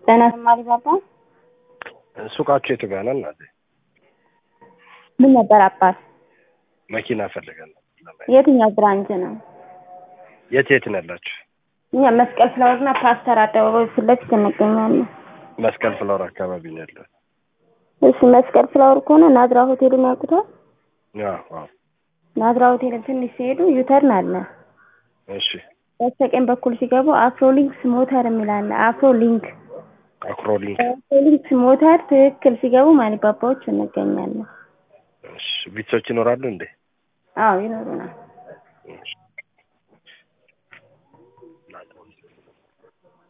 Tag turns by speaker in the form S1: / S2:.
S1: ጤና ይስጥልኝ ባባ
S2: ሱቃችሁ የት ጋር ነው እናቴ?
S1: ምን ነበር አባት?
S2: መኪና ፈልገን ነው።
S1: የትኛው ብራንች ነው?
S2: የት ነው ያላችሁ?
S1: እኛ መስቀል ፍላወርና ፓስተር አደባባይ ፊት ለፊት እንገኛለን።
S2: መስቀል ፍላወር አካባቢ ነው ያለው።
S1: እሺ መስቀል ፍላወር ከሆነ ናዝራ ሆቴልን ያውቁታል?
S2: አዎ።
S1: ናዝራ ሆቴልን ትንሽ ሲሄዱ ዩተርን አለ።
S2: እሺ
S1: በስተቀኝ በኩል ሲገቡ አፍሮሊንክስ ሞተር የሚል አለ። አፍሮሊንክስ ሞተር ትክክል ሲገቡ ማኒባባዎች እንገኛለን።
S2: እሺ ቢትሶች ይኖራሉ እንዴ?
S1: አዎ ይኖሩናል።
S2: እሺ